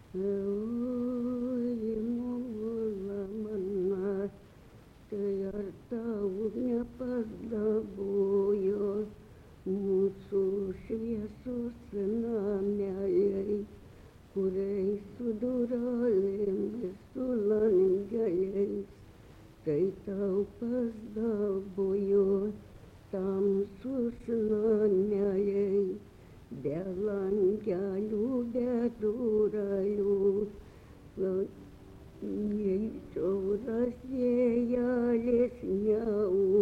Oi, mola mana, taunya padaboyo, musuh šviesos nameliai, kuriais suduralėmis sulangelės, tai tau padaboyo, tamsus nameliai. Be langelių, be durelių, siauras vėjelis neužpūs.